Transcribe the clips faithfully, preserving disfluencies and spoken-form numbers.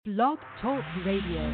Blog Talk Radio.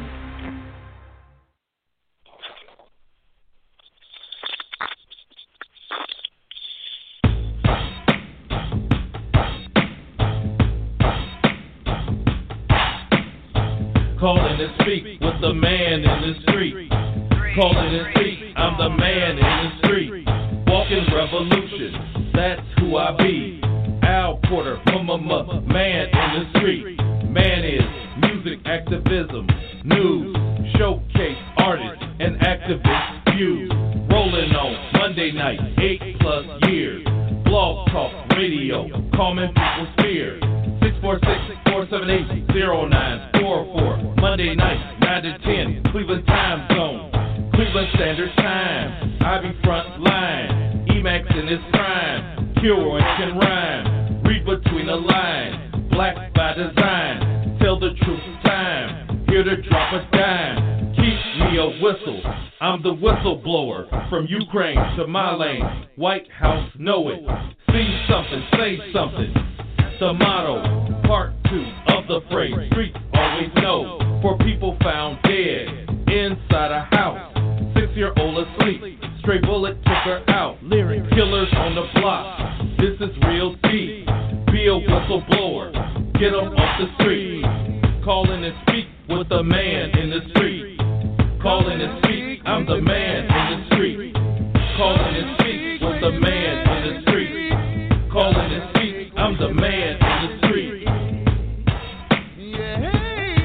Calling and speak with the man in the street. Calling and speak, I'm the man in the street. Walking revolution, that's who I be. Al Porter, m-m-m, man in the street. Man is music activism, news, showcase artists and activist views. Rolling on Monday night, eight plus years. Blog Talk Radio, calming people's fears. six four six, four seven eight, zero nine four four. Monday night, nine to ten, Cleveland time zone. Cleveland Standard Time. I be front line. Emacs in his prime. Kilroy can rhyme. Read between the lines. Black by design. Tell the truth time. Here to drop a dime. Keep me a whistle. I'm the whistleblower. From Ukraine to my lane. White House know it. See something, say something. The motto, part two of the phrase, streets always know. For people found dead inside a house, six-year-old asleep, stray bullet took her out. Lyric killers on the block, this is real deep. Be a whistleblower, get 'em off the street. Call in and speak with the man in the street. Call in and speak, I'm the man in the street. Call in and speak with the man in the street. Call in and speak, I'm the man in the street. Yeah,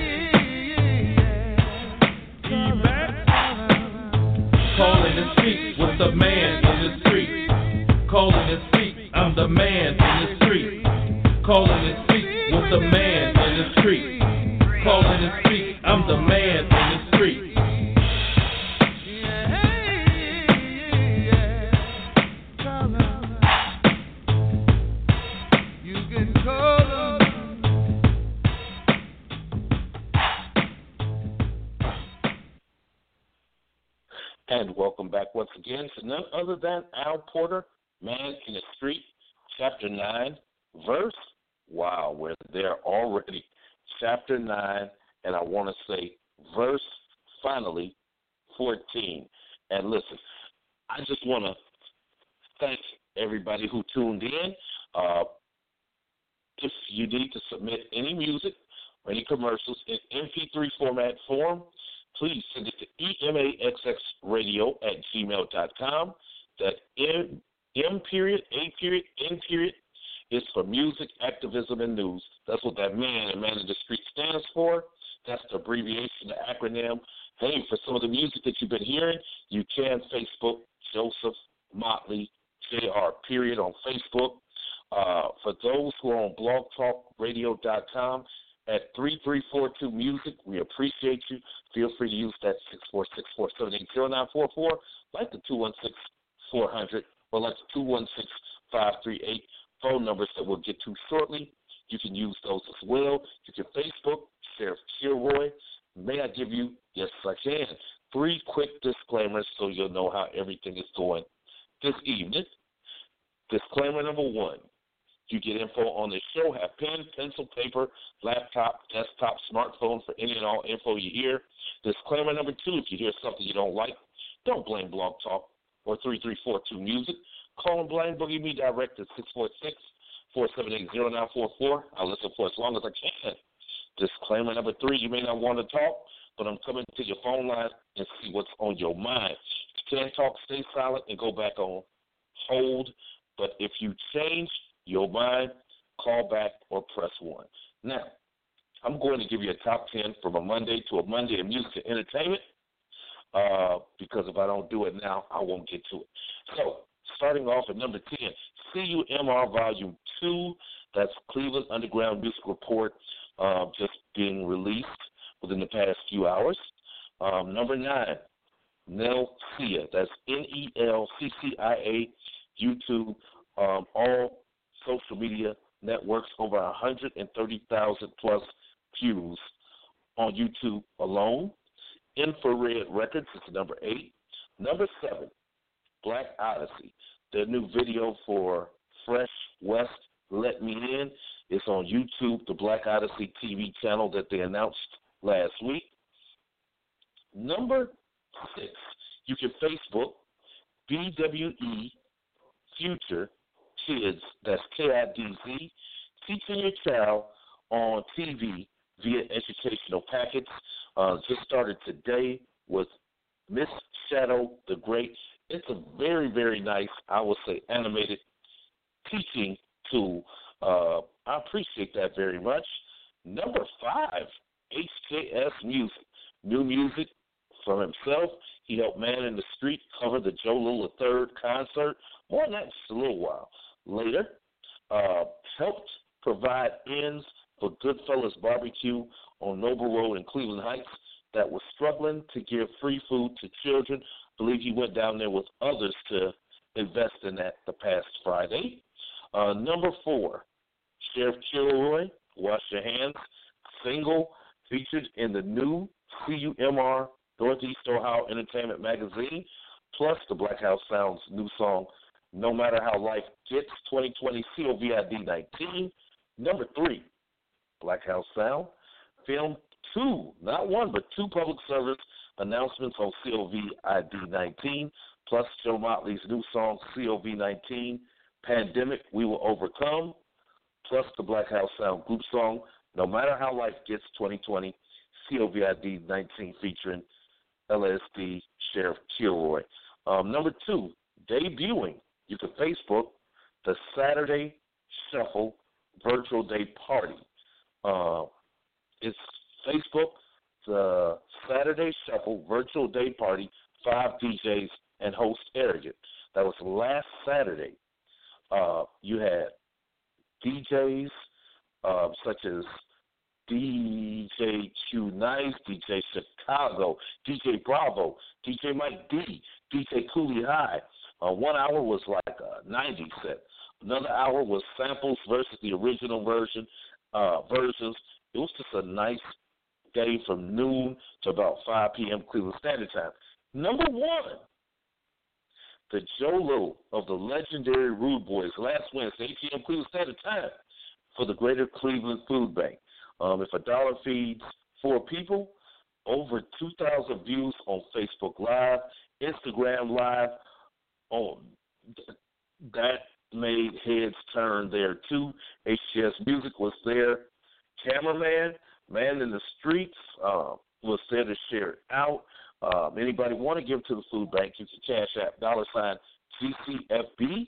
call in and speak with the man in the street. Call in and speak, I'm the man in the street. Call in and speak with the man in the street. Call in and speak, I'm the man in the street. And welcome back once again to none other than Al Porter, Man in the Street, Chapter nine, verse, wow, we're there already, Chapter nine, and I want to say verse, finally, fourteen. And listen, I just want to thank everybody who tuned in. Uh, if you need to submit any music or any commercials in M P three format form, please send it to emaxxradio at gmail dot com. That M, M period, A period, N period is for music, activism, and news. That's what that man and man in the street stands for. That's the abbreviation, the acronym. Hey, for some of the music that you've been hearing, you can Facebook Joseph Motley, J R period on Facebook. Uh, for those who are on blog talk radio dot com, at three three four two Music, we appreciate you. Feel free to use that six four six, four seven eight, zero nine four four, like the two one six, four hundred, or like the two one six, five three eight phone numbers that we'll get to shortly. You can use those as well. You can Facebook, Sheriff Kilroy. May I give you, yes I can, three quick disclaimers so you'll know how everything is going this evening. Disclaimer number one. You get info on the show, have pen, pencil, paper, laptop, desktop, smartphone for any and all info you hear. Disclaimer number two, if you hear something you don't like, don't blame Blog Talk or three three four two Music. Call and blame Boogie Me direct at six four six, four seven eight, zero nine four four. I'll listen for as long as I can. Disclaimer number three, you may not want to talk, but I'm coming to your phone line and see what's on your mind. If you can't talk, stay silent and go back on hold. But if you change your mind, call back or press one. Now, I'm going to give you a top ten from a Monday to a Monday in music and entertainment uh, because if I don't do it now, I won't get to it. So, starting off at number ten, C U M R Volume two, that's Cleveland Underground Music Report, uh, just being released within the past few hours. Um, number nine, Nelcia, that's N E L C C I A, YouTube, um, all social media networks, over one hundred thirty thousand plus views on YouTube alone. Infrared Records is number eight. Number seven, Black Odyssey, their new video for Fresh West, Let Me In. It's on YouTube, the Black Odyssey T V channel that they announced last week. Number six, you can Facebook B W E Future Kids, that's K I D Z, teaching your child on T V via educational packets. Uh, just started today with Miss Shadow the Great. It's a very, very nice, I would say, animated teaching tool. Uh, I appreciate that very much. Number five, H K S Music. New music from himself. He helped Man in the Street cover the Joe Little the Third concert. More than that, just a little while later. Uh, helped provide ends for Goodfellas Barbecue on Noble Road in Cleveland Heights that was struggling to give free food to children. I believe he went down there with others to invest in that the past Friday. Uh, number four, Sheriff Kilroy, Wash Your Hands, single featured in the new C U M R Northeast Ohio Entertainment Magazine, plus the Black House Sound's new song, No Matter How Life Gets, twenty twenty C O V I D nineteen. Number three, Black House Sound filmed two, not one, but two public service announcements on C O V I D nineteen, plus Joe Motley's new song, C O V nineteen, Pandemic, We Will Overcome, plus the Black House Sound group song, No Matter How Life Gets, twenty twenty C O V I D nineteen, featuring L S D Sheriff Kilroy. Um, number two, debuting, you can Facebook the Saturday Shuffle Virtual Day Party. Uh, it's Facebook, the Saturday Shuffle Virtual Day Party, five D Js and host Arrogant. That was last Saturday. Uh, you had D Js uh, such as D J Q Nice, D J Chicago, D J Bravo, D J Mike D, D J Cooley High. Uh, one hour was like a ninety set. Another hour was samples versus the original version uh, versions. It was just a nice day from noon to about five p.m. Cleveland Standard Time. Number one, the Joe Little of the legendary Rude Boys last Wednesday, eight p.m. Cleveland Standard Time for the Greater Cleveland Food Bank. Um, if a dollar feeds four people, over two thousand views on Facebook Live, Instagram Live. Oh, that made heads turn there too. H T S Music was there. Cameraman, Man in the Streets uh, was there to share it out. Um, anybody want to give to the food bank, you can cash app dollar sign G C F B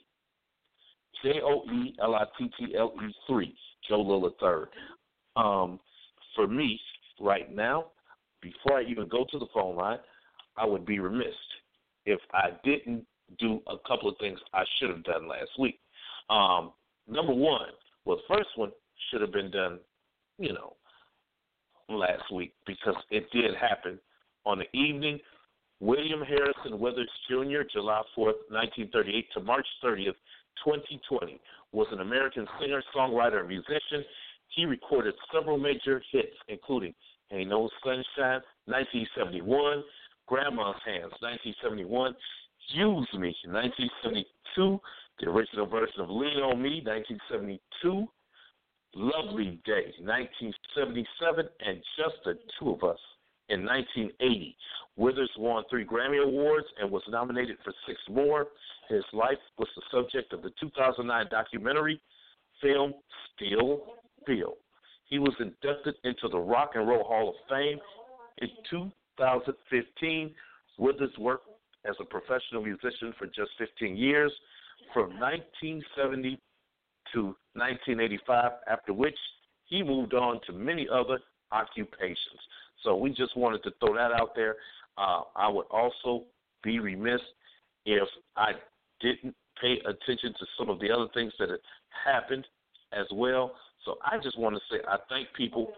J O E L I T T L E three, Joe Little the Third. Um, for me, right now, before I even go to the phone line, I would be remiss if I didn't do a couple of things I should have done last week. Um, number one, well, the first one should have been done, you know, last week because it did happen on the evening. William Harrison Withers Junior, July fourth, nineteen thirty-eight to March thirtieth, twenty twenty, was an American singer, songwriter, and musician. He recorded several major hits, including Ain't No Sunshine, nineteen seventy-one, Grandma's Hands, nineteen seventy-one, Use Me, nineteen seventy-two, the original version of Lean on Me, nineteen seventy-two, Lovely Day, nineteen seventy-seven, and Just the Two of Us in nineteen eighty. Withers won three Grammy Awards and was nominated for six more. His life was the subject of the two thousand nine documentary film Still Feel. He was inducted into the Rock and Roll Hall of Fame in two thousand fifteen. Withers worked as a professional musician for just fifteen years, from nineteen seventy to nineteen eighty-five, after which he moved on to many other occupations. So we just wanted to throw that out there. Uh, I would also be remiss if I didn't pay attention to some of the other things that had happened as well. So I just want to say I thank people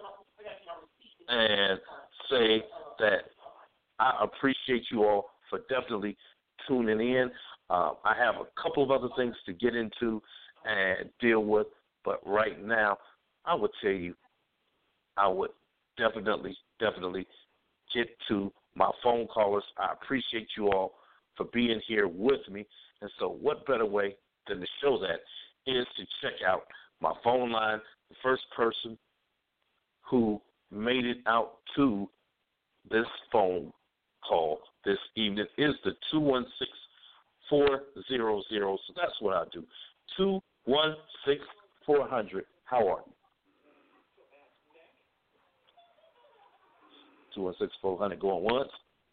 and say that I appreciate you all for definitely tuning in. Uh, I have a couple of other things to get into and deal with, but right now I would tell you I would definitely, definitely get to my phone callers. I appreciate you all for being here with me. And so what better way than to show that is to check out my phone line, the first person who made it out to this phone call this evening is the two one six, four hundred. So that's what I'll do. two one six, four hundred. How are you? two one six, four hundred going once.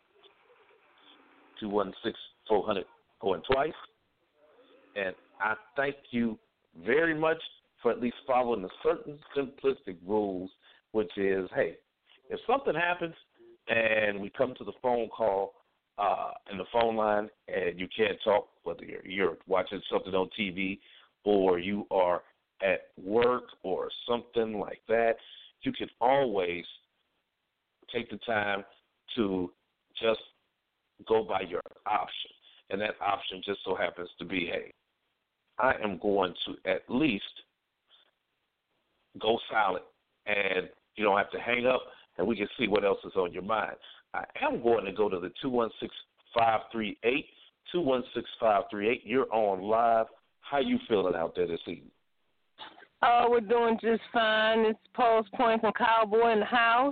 two one six, four hundred going twice. And I thank you very much for at least following the certain simplistic rules, which is, hey, if something happens and we come to the phone call uh, in the phone line and you can't talk, whether you're, you're watching something on T V or you are at work or something like that, you can always take the time to just go by your option. And that option just so happens to be, hey, I am going to at least go silent, and you don't have to hang up, and we can see what else is on your mind. I am going to go to the two one six, five three eight, two one six, five three eight. You're on live. How you feeling out there this evening? Oh, we're doing just fine. It's Pulse Point from Cowboy in the house.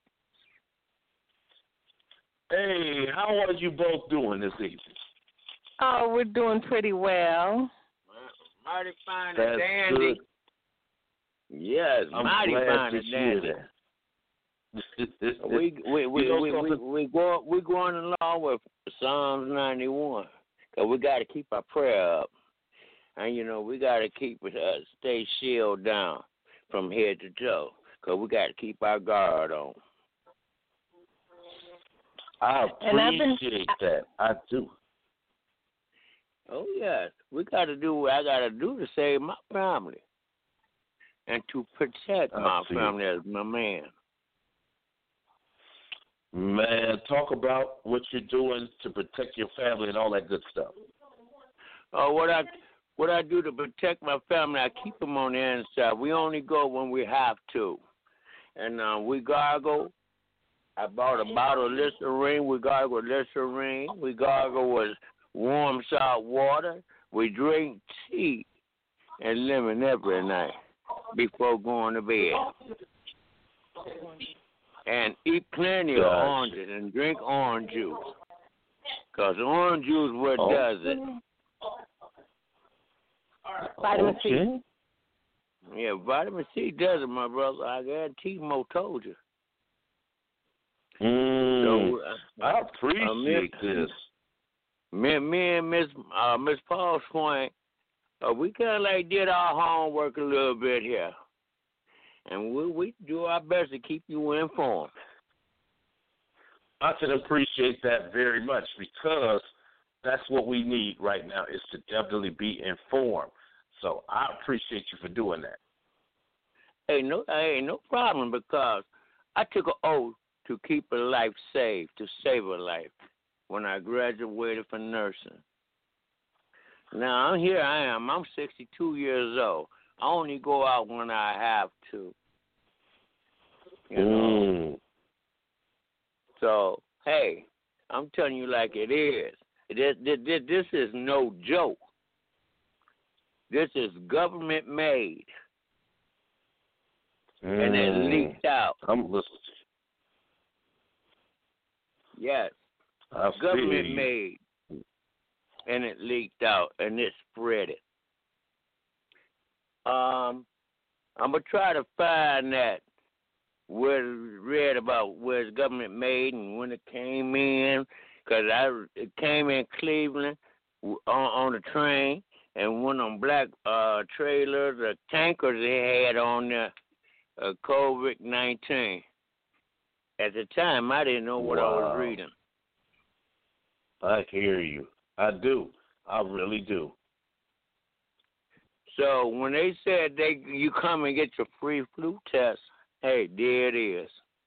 Hey, how are you both doing this evening? Oh, we're doing pretty well. Mighty fine That's and dandy. good. Yes, I'm mighty glad fine to and hear dandy. that. we we we You know we, we, something? we go we going along with Psalms ninety-one, cause we got to keep our prayer up, and you know we got to keep it uh, stay shield down from head to toe, cause we got to keep our guard on. I And I've been- appreciate that. I do. Oh yes, we got to do what I got to do to save my family, and to protect I my see. family as my man. Man, talk about what you're doing to protect your family and all that good stuff. Oh, what I what I do to protect my family, I keep them on the inside. We only go when we have to, and uh, we gargle. I bought a bottle of Listerine. We gargle with Listerine. We gargle with warm salt water. We drink tea and lemon every night before going to bed. And eat plenty of Gotcha. oranges and drink orange juice. Because orange juice what Oh. does it. Vitamin C. Okay. Yeah, vitamin C does it, my brother. I got T-Mo told you. Mm, So, uh, I appreciate uh, this. Me, me and Miss uh, Miss Paul Swain, uh, we kind of like did our homework a little bit here, and we we do our best to keep you informed. I can appreciate that very much because that's what we need right now is to definitely be informed. So I appreciate you for doing that. Hey, no, hey, no problem because I took an oath to keep a life safe, to save a life when I graduated from nursing. Now, here I am. I'm sixty-two years old. I only go out when I have to. You know? Mm. So, hey, I'm telling you like it is. This, this, this is no joke. This is government made. Mm. And it leaked out. I'm listening to Yes. you. I Government feel you. made. And it leaked out and it spread it. Um, I'm going to try to find that where it read about where it's government made and when it came in. Because I it came in Cleveland on, on the train and went on black uh, trailers, the tankers they had on the uh, COVID nineteen. At the time, I didn't know what I was Wow. reading. I hear you. I do. I really do. So when they said they you come and get your free flu test, hey, there it is.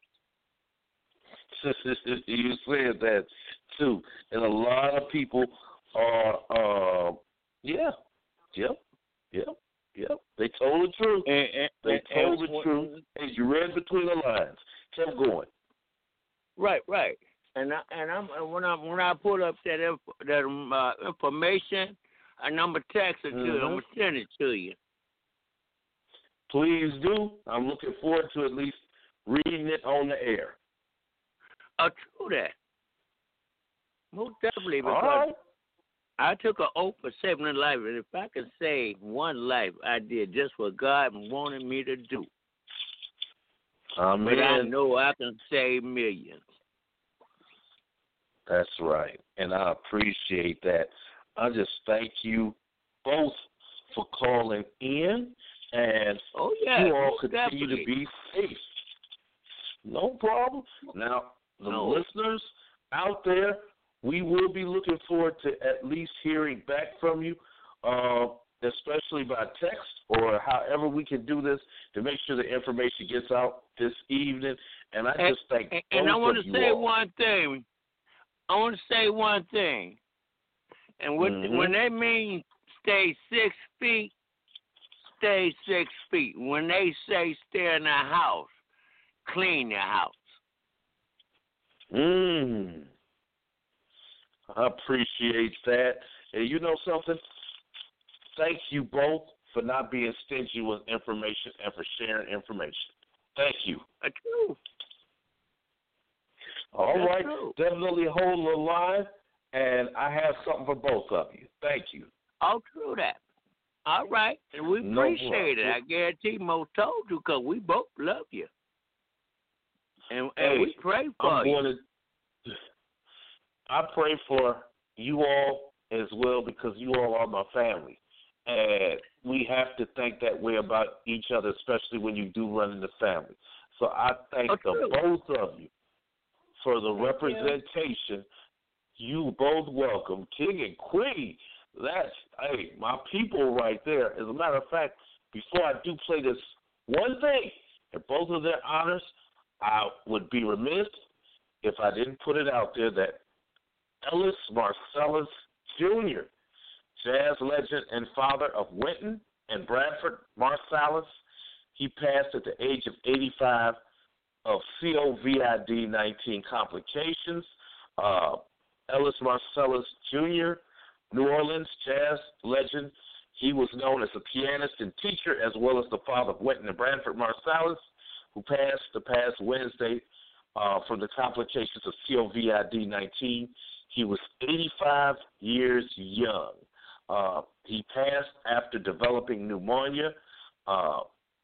You said that too, and a lot of people are, uh, yeah, yep, yep, yep. They told the truth. And, and, They and- told and the when- truth, and you read between the lines. Kept going. Right, right. And I, and I'm when I when I pull up that inf, that um, uh, information, and I'm gonna text it to you. I'm Mhm. gonna send it to you. please do. I'm looking forward to at least reading it on the air. Oh, true that. Most definitely, because All right. I took an oath for saving a life, and if I could save one life, I did just what God wanted me to do. Amen. But I know I can save millions. That's right, and I appreciate that. I just thank you both for calling in, and oh, yeah, you all most continue definitely. to be safe. No problem. Now, the no. listeners out there, we will be looking forward to at least hearing back from you, uh, especially by text or however we can do this to make sure the information gets out this evening. And I and, just thank and, both and I want of to you say all. one thing. I want to say one thing. And with, mm-hmm. when they mean stay six feet, stay six feet. When they say stay in the house, clean your house. Mm. I appreciate that. And you know something? Thank you both for not being stingy with information and for sharing information. Thank you. That's true. All That's right. true. Definitely hold the line, and I have something for both of you. Thank you. All true that. All right. And we No appreciate problem. it. I guarantee Mo told you because we both love you. And, Hey, and we pray for I'm you. going to, I pray for you all as well because you all are my family. And we have to think that way about each other, especially when you do run in the family. So I thank Oh, the true. both of you for the Thank representation. You. you both welcome. King and Queen, that's, hey, my people right there. As a matter of fact, before I do play this one thing, in both of their honors, I would be remiss if I didn't put it out there that Ellis Marsalis Junior, jazz legend and father of Wynton and Branford Marsalis, he passed at the age of eighty-five of COVID nineteen complications. Uh, Ellis Marsalis Junior, New Orleans jazz legend. He was known as a pianist and teacher as well as the father of Wynton and Branford Marsalis, who passed the past Wednesday uh, from the complications of COVID nineteen. He was eighty-five years young. Uh, he passed after developing pneumonia. Uh,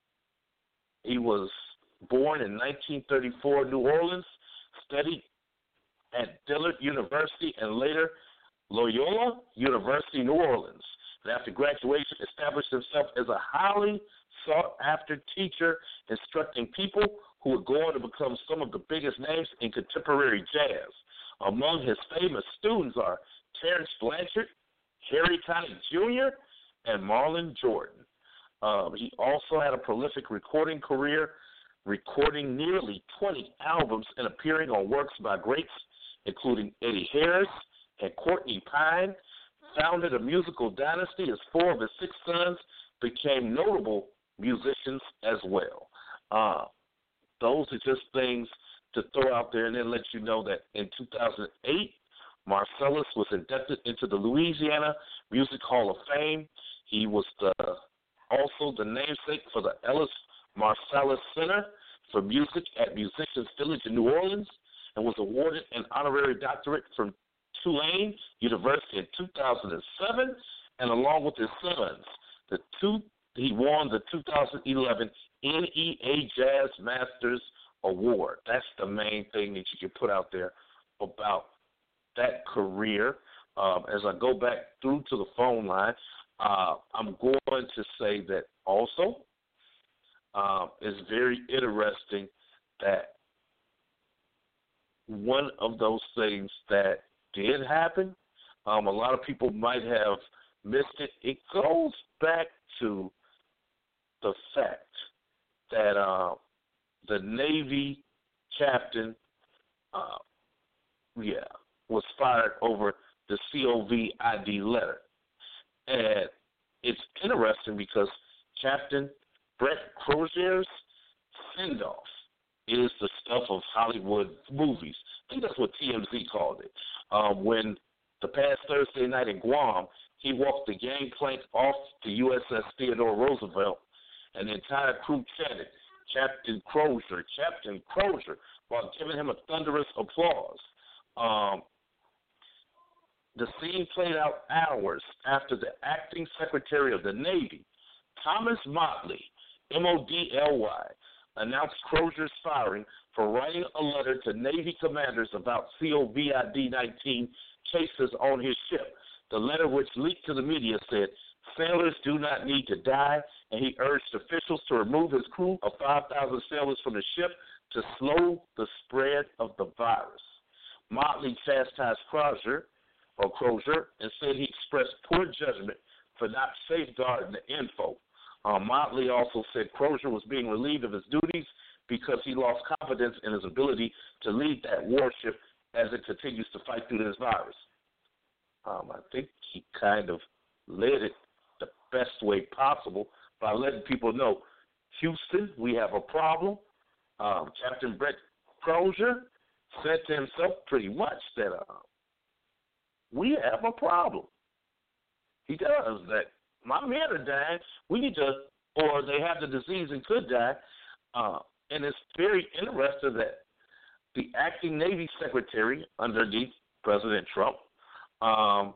he was born in nineteen thirty-four, New Orleans, studied at Dillard University and later Loyola University, New Orleans. And after graduation, established himself as a highly sought-after teacher, instructing people who would go on to become some of the biggest names in contemporary jazz. Among his famous students are Terrence Blanchard, Harry Connick Junior, and Marlon Jordan. Um, he also had a prolific recording career, recording nearly twenty albums and appearing on works by greats including Eddie Harris and Courtney Pine. Founded a musical dynasty as four of his six sons became notable musicians as well. Uh, those are just things to throw out there and then let you know that in two thousand eight, Marsalis was inducted into the Louisiana Music Hall of Fame. He was the, also the namesake for the Ellis Marsalis Center for Music at Musicians Village in New Orleans and was awarded an honorary doctorate from Tulane University in two thousand seven, and along with his sons, the two, he won the two thousand eleven N E A Jazz Masters Award. That's the main thing that you can put out there about that career. Um, as I go back through to the phone line, uh, I'm going to say that also uh, it's very interesting that one of those things that did happen, um, a lot of people might have missed it. It goes back to the fact that uh, the Navy captain, uh, yeah, was fired over the COVID letter. And it's interesting because Captain Brett Crozier's send-off is the stuff of Hollywood movies. I think that's what T M Z called it. Um, when the past Thursday night in Guam, he walked the gangplank off the U S S Theodore Roosevelt and the entire crew chanted, Captain Crozier, Captain Crozier, while giving him a thunderous applause. Um, the scene played out hours after the acting Secretary of the Navy, Thomas Motley, M O D L Y, announced Crozier's firing for writing a letter to Navy commanders about COVID nineteen cases on his ship. The letter, which leaked to the media, said, sailors do not need to die, and he urged officials to remove his crew of five thousand sailors from the ship to slow the spread of the virus. Motley chastised Crozier, or Crozier, and said he expressed poor judgment for not safeguarding the info. Um, Motley also said Crozier was being relieved of his duties because he lost confidence in his ability to lead that warship as it continues to fight through this virus. Um, I think he kind of led it the best way possible by letting people know, Houston, we have a problem. Um, Captain Brett Crozier said to himself pretty much that uh, we have a problem. He does that. My men are dying. We need to, or they have the disease and could die. Uh, and it's very interesting that the acting Navy Secretary underneath President Trump, um,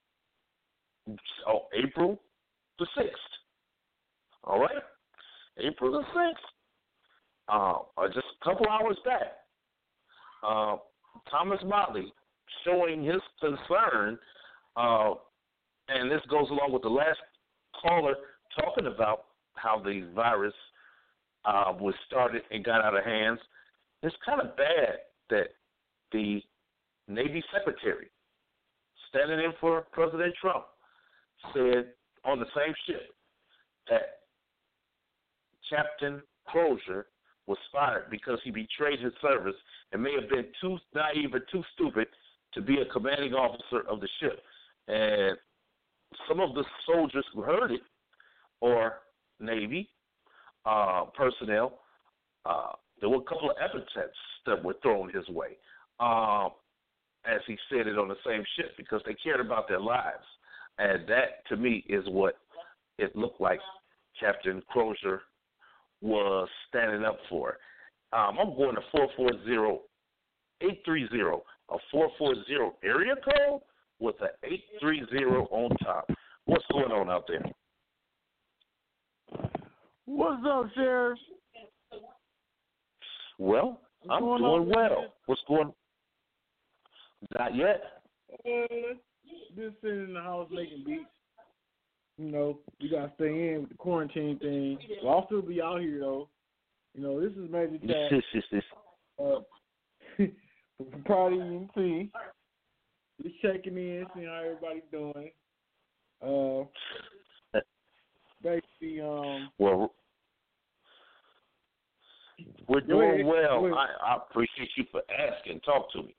oh, April the sixth, all right? April the sixth, uh, or just a couple hours back, uh, Thomas Motley showing his concern, uh, and this goes along with the last caller talking about how the virus uh, was started and got out of hands. It's kind of bad that the Navy Secretary, standing in for President Trump, said on the same ship that Captain Crozier was fired because he betrayed his service and may have been too naive or too stupid to be a commanding officer of the ship. And some of the soldiers who heard it, or Navy uh, personnel, uh, there were a couple of epithets that were thrown his way, uh, as he said it on the same ship, because they cared about their lives. And that, to me, is what it looked like Captain Crozier was standing up for. Um, I'm going to four four zero, eight three zero, a four four zero area code with an eight three zero on top. What's going on out there? What's up, Sheriff? Well, I'm doing on, well. Man? What's going on? Not yet. Uh, just sitting in the house making beats. You know, we got to stay in with the quarantine thing. Well, I'll still be out here, though. You know, this is Major Chat. uh, from Proud E M C. Just checking in, seeing how everybody's doing. Uh, basically, um. Well, we're doing well. I, I appreciate you for asking. Talk to me.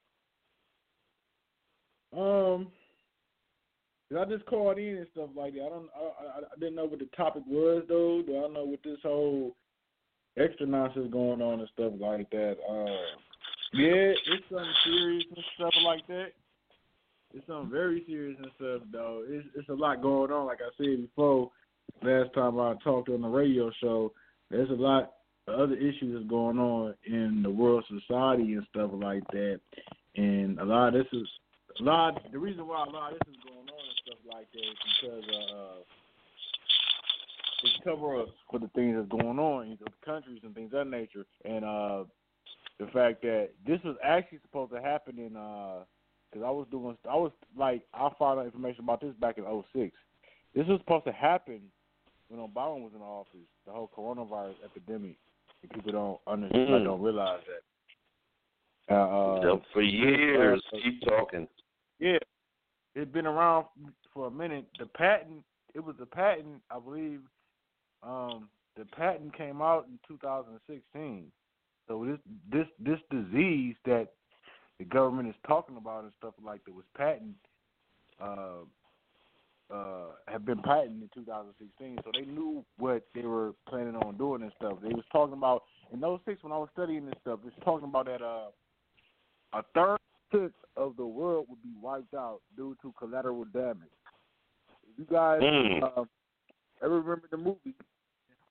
Um, I just called in and stuff like that. I don't. I, I, I didn't know what the topic was though. Do I know what this whole extra nonsense going on and stuff like that? Uh, yeah, it's something serious and stuff like that. It's something very serious and stuff though. It's it's a lot going on. Like I said before, last time I talked on the radio show, there's a lot of other issues that's going on in the world society and stuff like that. And a lot of this is a lot. The reason why a lot of this is going on and stuff like that is because uh, it's cover up for the things that's going on in the countries and things of that nature. And uh, the fact that this was actually supposed to happen in, because uh, I was doing, I was like, I found out information about this back in oh six. This was supposed to happen when Obama was in office, the whole coronavirus epidemic. And people don't understand, mm. don't realize that. Uh, uh, for years, uh, keep talking. Yeah, it's been around for a minute. The patent, it was the patent, I believe. Um, the patent came out in two thousand sixteen. So this this this disease that the government is talking about and stuff like that was patent, uh, uh, have been patented in two thousand sixteen. So they knew what they were planning on doing and stuff. They was talking about in oh six when I was studying this stuff. It's talking about that uh, a third of the world would be wiped out due to collateral damage. If you guys mm. uh, ever remember the movie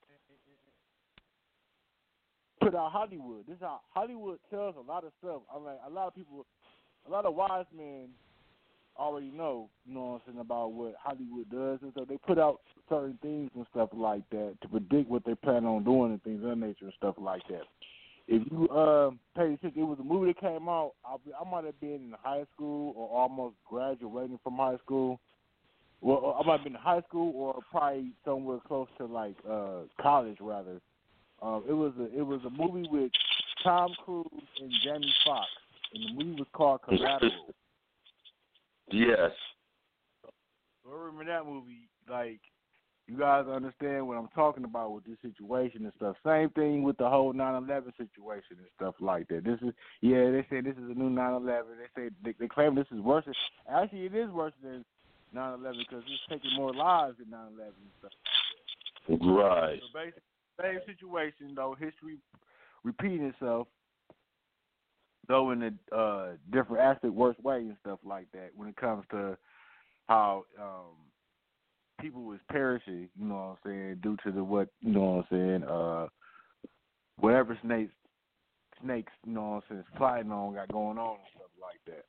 put out Hollywood. This is how Hollywood tells a lot of stuff. I mean, a lot of people, a lot of wise men already know, you know what I'm saying, about what Hollywood does, and so they put out certain things and stuff like that to predict what they plan on doing and things of that nature and stuff like that. If you uh, pay attention, it was a movie that came out. I, I might have been in high school or almost graduating from high school. Well, I might have been in high school or probably somewhere close to like uh, college, rather. Um, it was a it was a movie with Tom Cruise and Jamie Foxx, and the movie was called Collateral. Yes. So I remember that movie. Like, you guys understand what I'm talking about with this situation and stuff. Same thing with the whole nine eleven situation and stuff like that. This is yeah, they say this is a new nine eleven. They say they, they claim this is worse. Than, actually, it is worse than nine eleven because it's taking more lives than nine eleven and stuff. Right. So basically, same situation though. History repeating itself, though in a uh, different aspect, worse way and stuff like that. When it comes to how um, people was perishing, you know what I'm saying, due to the what, you know what I'm saying, uh, whatever snakes, snakes, you know what I'm saying, plotting on, got going on and stuff like that.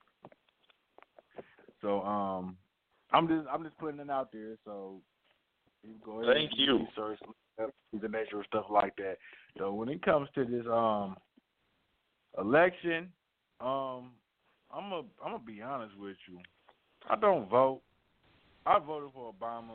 So um, I'm just I'm just putting it out there. So you go ahead. Thank you. Research the nature of stuff like that. So when it comes to this um election, um, I'm a I'm gonna be honest with you. I don't vote. I voted for Obama.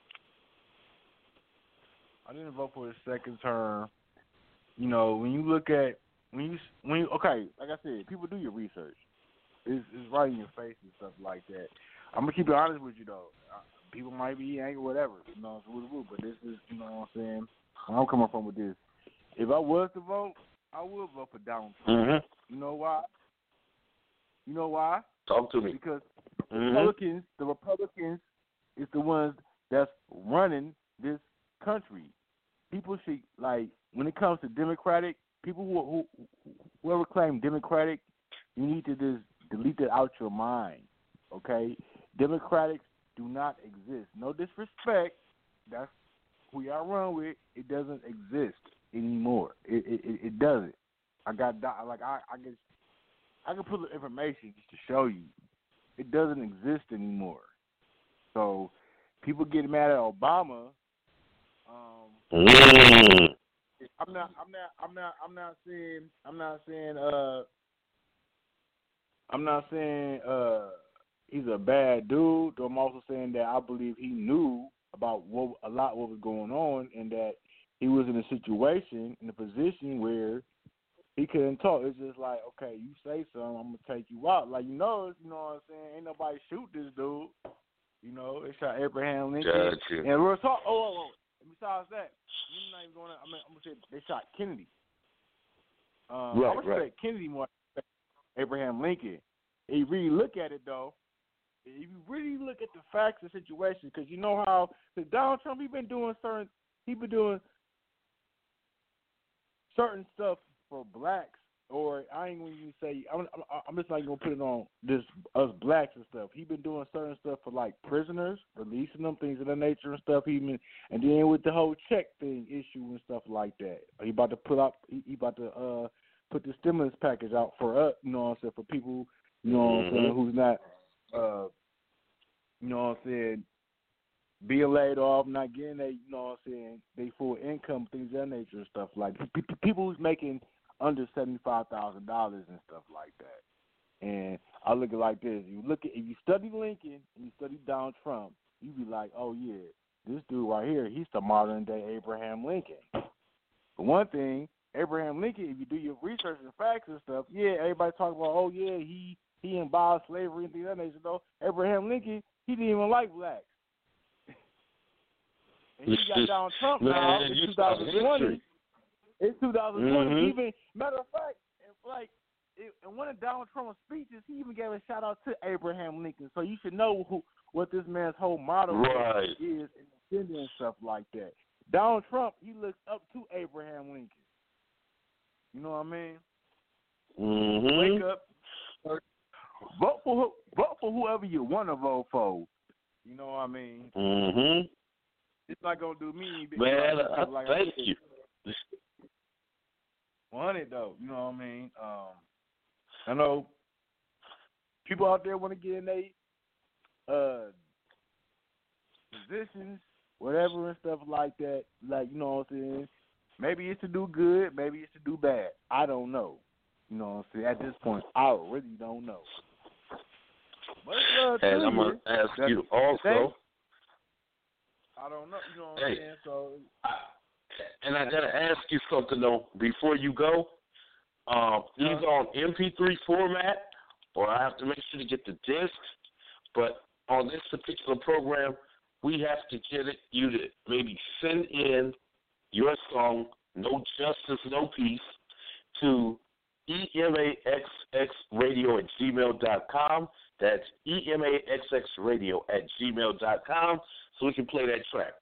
I didn't vote for his second term. You know, when you look at when you when you, okay, like I said, people do your research. It's, it's right in your face and stuff like that. I'm gonna keep it honest with you though. People might be angry, whatever, you know, but this is, you know what I'm saying. I'm coming from with this. If I was to vote, I would vote for Donald Trump. Mm-hmm. You know why? You know why? Talk to me. Because the mm-hmm. Republicans, the Republicans, is the ones that's running this country. People should, like, when it comes to Democratic, people who, who whoever claim Democratic, you need to just delete that out your mind, okay? Democrats do not exist. No disrespect. That's who y'all run with. It doesn't exist anymore. It it, it doesn't. I got like I I guess I can put the information just to show you. It doesn't exist anymore. So people get mad at Obama. Um, mm. I'm not. I'm not. I'm not. I'm not saying. I'm not saying. Uh. I'm not saying. Uh. He's a bad dude. I'm also saying that I believe he knew about what a lot what was going on, and that he was in a situation, in a position where he couldn't talk. It's just like, okay, you say something, I'm gonna take you out. Like, you know, you know what I'm saying? Ain't nobody shoot this dude. You know, they shot Abraham Lincoln. Gotcha. And we're talking. Oh, oh, oh. And besides that, I'm not even going to. I mean, I'm gonna say they shot Kennedy. Um, right, I would right. say Kennedy more than Abraham Lincoln. If you really look at it, though, if you really look at the facts of the situation, because you know how cause Donald Trump, he been doing certain, he been doing certain stuff for blacks, or I ain't going to say, I'm, I'm just not going to put it on this us blacks and stuff. He been doing certain stuff for like prisoners, releasing them, things of that nature and stuff. He been, and then with the whole check thing issue and stuff like that, he about to put up, he, he about to uh, put the stimulus package out for us, you know what I'm saying, for people, you know what I'm saying, who's not. Uh, you know what I'm saying, being laid off, not getting they, you know what I'm saying, they full income, things of that nature and stuff like that. People who's making under seventy-five thousand dollars and stuff like that. And I look at it like this. You look at, if you study Lincoln and you study Donald Trump, you be like, oh, yeah, this dude right here, he's the modern-day Abraham Lincoln. For one thing, Abraham Lincoln, if you do your research and facts and stuff, yeah, everybody talk about, oh, yeah, he, he abolished slavery and things of that nature. Though Abraham Lincolon, he didn't even like blacks. And he got Donald Trump now. Man, It's twenty twenty. It's twenty twenty. Mm-hmm. Even matter of fact, like in one of Donald Trump's speeches, he even gave a shout out to Abraham Lincoln. So you should know who, what this man's whole motto right. is and and stuff like that. Donald Trump, he looks up to Abraham Lincoln. You know what I mean? Mm-hmm. Wake up. Vote for vote for whoever you want to vote for. You know what I mean? Mm-hmm. It's not gonna do me. Man, I like thank I you. one hundred though. You know what I mean? Um, I know people out there want to get in their uh, positions, whatever and stuff like that. Like, you know what I'm saying? Maybe it's to do good, maybe it's to do bad. I don't know. You know what I'm saying? At this point, I really don't know. But uh, and I'm going to ask you also. Today, I don't know. You know what I'm hey, saying? So, I, and I got to ask you something, though, before you go. Um, either on M P three format, or I have to make sure to get the disc. But on this particular program, we have to get it, you to maybe send in your song, No Justice, No Peace, to emaxxradio at gmail dot com. That's emaxxradio at gmail dot com, so we can play that track.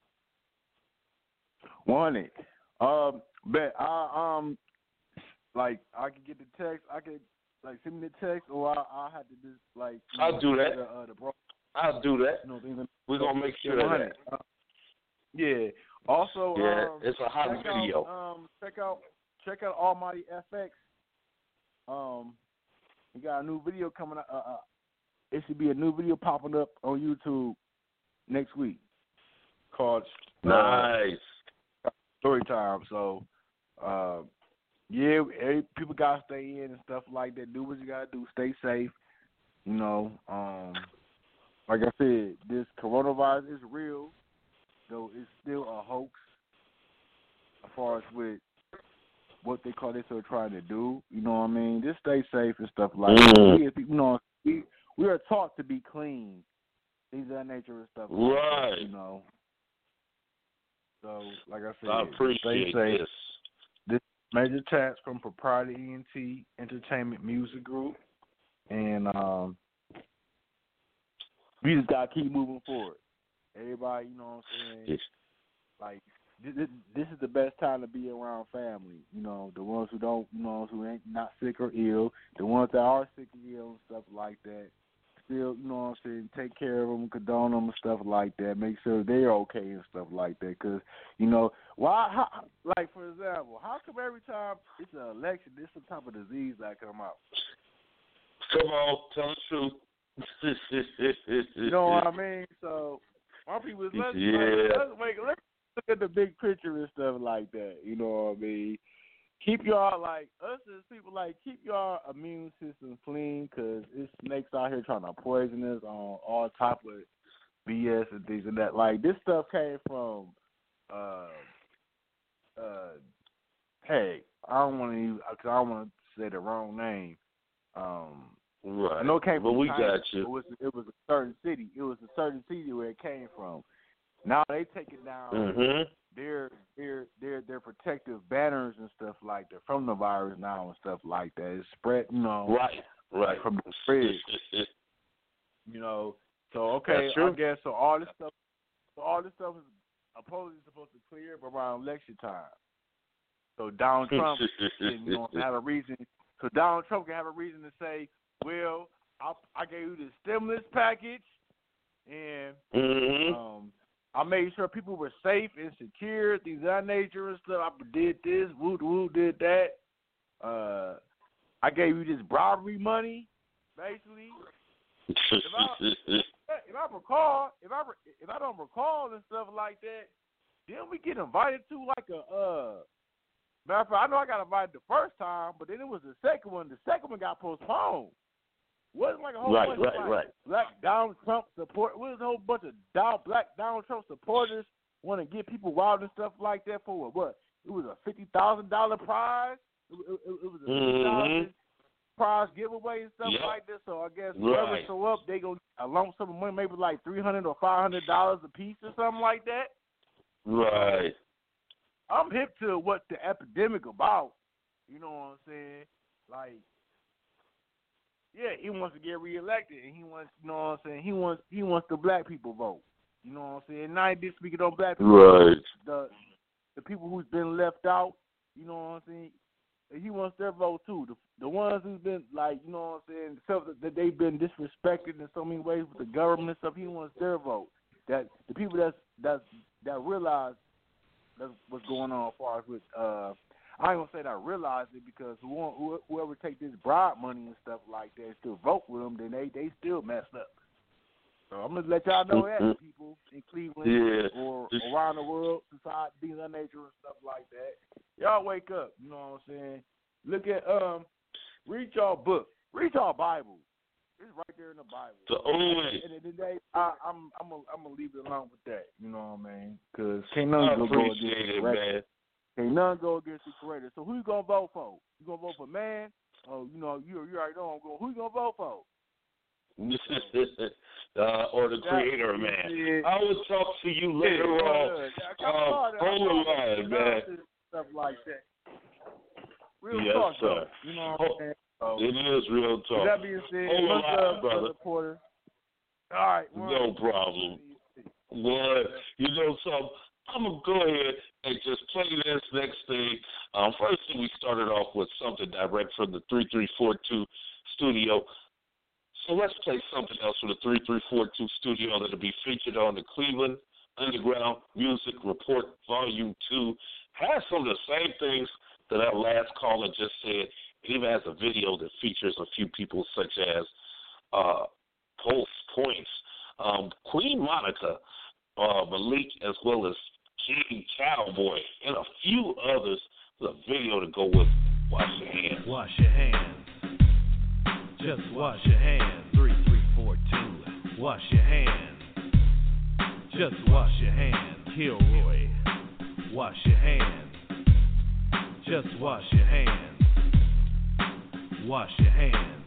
Want it. Um, but I, um, like, I could get the text, I could, like, send me the text, or I, I'll have to just, like, I'll know, do that. The, uh, the bro- I'll do that. You know, things We're going to make sure of that. Uh, yeah. Also, yeah, um, it's a hot check video. Out, um, check out, check out Almighty F X. Um, we got a new video coming out. Uh, uh, it should be a new video popping up on YouTube next week called uh, Nice Story Time. So, uh, yeah, every, people gotta stay in and stuff like that. Do what you gotta do. Stay safe. You know, um, like I said, this coronavirus is real, though it's still a hoax as far as with what they call this or trying to do. You know what I mean? Just stay safe and stuff like mm. that. We, you know, we we are taught to be clean, things of that nature and stuff. Like right. that, you know. So, like I said, I appreciate stay safe. this. This major task from Propriety E N T Entertainment Music Group, and um, we just gotta keep moving forward. Everybody, you know what I'm saying? Yes. Like, this, this is the best time to be around family. You know, the ones who don't, you know, who ain't not sick or ill, the ones that are sick or ill and stuff like that. Still, you know what I'm saying, take care of them, condone them and stuff like that. Make sure they're okay and stuff like that. Because, you know, why, how, like, for example, how come every time it's an election, there's some type of disease that come out? Come on, tell the truth. You know what I mean? So, my people, let's, yeah. let's, let's, make, let's look at the big picture and stuff like that. You know what I mean? Keep y'all, like, us as people, like, keep y'all immune system clean, because it's snakes out here trying to poison us on all type of B S and things and that. Like, this stuff came from, uh, uh, hey, I don't want to use, because I don't want to say the wrong name. Um, right. I know it came but from we China. got you. It was, it was a certain city. It was a certain city where it came from. Now they take it down. Mm-hmm. Their their their their protective banners and stuff like that from the virus now and stuff like that. It's spread, you know, right, right from the spread. You know, so okay, I guess so. All this stuff, so all this stuff is supposedly supposed to clear up around election time. So Donald Trump can, you know, have a reason. So Donald Trump can have a reason to say, "Well, I, I gave you the stimulus package, and mm-hmm. um." I made sure people were safe and secure, things of that nature and stuff. I did this, woo woo, did that. Uh, I gave you this bribery money, basically. If I, if I recall, if I if I don't recall and stuff like that, then we get invited to like a uh. Matter of fact, I know I got invited the first time, but then it was the second one. The second one got postponed. Wasn't like a whole right, bunch right, of like right. black Donald Trump support. It was a whole bunch of Donald, black Donald Trump supporters want to get people wild and stuff like that for what? What? It was a fifty thousand dollar prize. It, it, it was a fifty thousand mm-hmm. prize giveaway and stuff yep. like this. So I guess right. whoever show up, they go a lump sum of money, maybe like three hundred or five hundred dollars a piece or something like that. Right. I'm hip to what the epidemic about. You know what I'm saying? Like. Yeah, he wants to get reelected, and he wants, you know what I'm saying, he wants he wants the black people vote. You know what I'm saying? Not just speaking on black people, right. the the people who's been left out, you know what I'm saying? He wants their vote too. The the ones who's been like, you know what I'm saying, stuff that, that they've been disrespected in so many ways with the government and stuff. He wants their vote. That the people that's that's that realize that's what's going on as far as with uh I ain't gonna say that I realize it because who, whoever take this bribe money and stuff like that and still vote with them, then they they still messed up. So I'm gonna let y'all know that, people in Cleveland yeah. or around the world, society, things of nature and stuff like that. Y'all wake up. You know what I'm saying? Look at um, read y'all book, read y'all Bible. It's right there in the Bible. The only. And today, I, I'm I'm gonna I'm gonna leave it alone with that. You know what I mean? Because can't nothing go against the creator. Can't nothing go against the creator. So who you gonna vote for? You gonna vote for man? Oh, you know you you already know I'm going. Who you gonna vote for? uh, or the creator, man. Yeah. I will talk to you later yeah, on. Yeah, um, on the line, man. Stuff like that. Real yes, talk, sir. Though. You know what I'm saying? So, it is real talk. With that being said, on the line, brother. Porter. All right. No problem. Well, you know something? I'm going to go ahead and just play this next thing. Um, first thing, we started off with something direct from the three three four two studio. So let's play something else from the three three four two studio that will be featured on the Cleveland Underground Music Report Volume two. Has some of the same things that our last caller just said. It even has a video that features a few people such as uh, Pulse Points, um, Queen Monica, uh, Malik, as well as King Cowboy, and a few others with a video to go with Wash Your Hands. Wash your hands. Just wash your hands. three three four two. Wash your hands. Just wash your hands. Kilroy. Wash your hands. Just wash your hands. Wash your hands.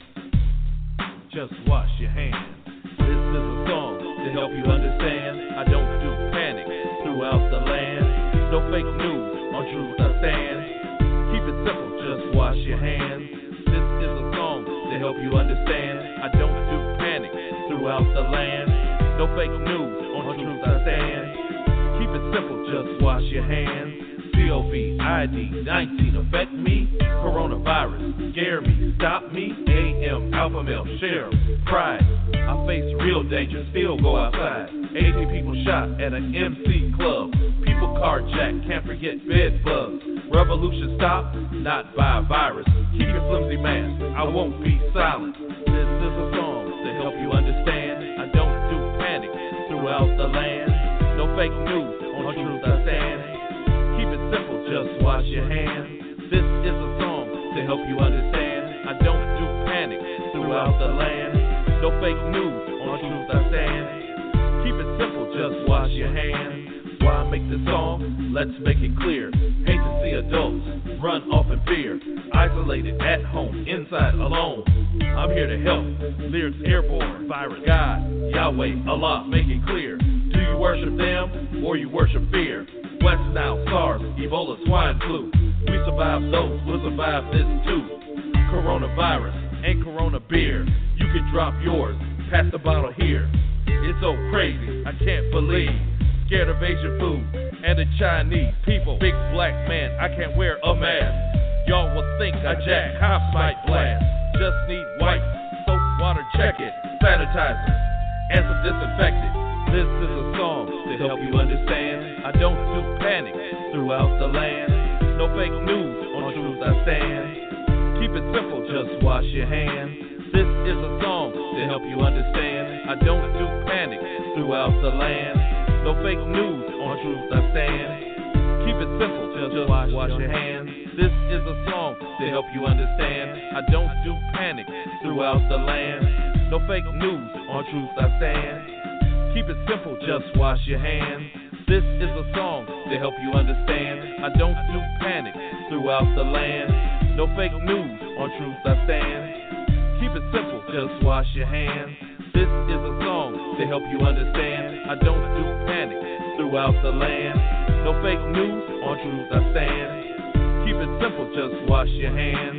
Just wash your hands. This is a song to help you understand. I don't do panic throughout the land. No fake news, on truth I stand. Keep it simple, just wash your hands. This is a song to help you understand. I don't do panic throughout the land. No fake news, on truth I stand. Keep it simple, just wash your hands. C O V I D nineteen affect me. Coronavirus scare me, stop me. A M alpha male sheriff pride. I face real danger, still go outside. eighteen people shot at an M C club. People carjacked, can't forget bed bugs. Revolution stop, not by a virus. Keep your flimsy mask, I won't be silent. This is a song to help you understand. I don't do panic throughout the land. No fake news, on truth I stand. Keep it simple, just wash your hands. This is a song to help you understand. I don't do panic throughout the land. No fake news, on truth I stand. Keep it simple, just wash your hands. Why make this song? Let's make it clear. Hate to see adults run off in fear. Isolated at home, inside alone. I'm here to help. Lyrics airborne, virus, God, Yahweh, Allah, make it clear. Do you worship them or you worship fear? West Nile, SARS, Ebola, swine flu. We survived those, we'll survive this too. Coronavirus and Corona beer. You can drop yours, pass the bottle here. It's so crazy, I can't believe. Scared of Asian food and the Chinese people. Big black man, I can't wear a mask. Y'all will think I jack, cops might blast. Just need wipes, soap, water, check it, sanitizer, and some disinfectant. This is a song to help you understand. I don't do panic throughout the land. No fake news, on truth I stand. Keep it simple, just wash your hands. This is a song to help you understand. I don't do panic throughout the land. No fake news, on truth I stand. Keep it simple, just wash, wash your hands. This is a song to help you understand. I don't do panic throughout the land. No fake news, on truth I stand. Keep it simple, just wash your hands. This is a song to help you understand. I don't do panic throughout the land. No fake news, on truth I stand. Keep it simple, just wash your hands. This is a song to help you understand. I don't do panic throughout the land. No fake news, on truth I stand. Keep it simple, just wash your hands.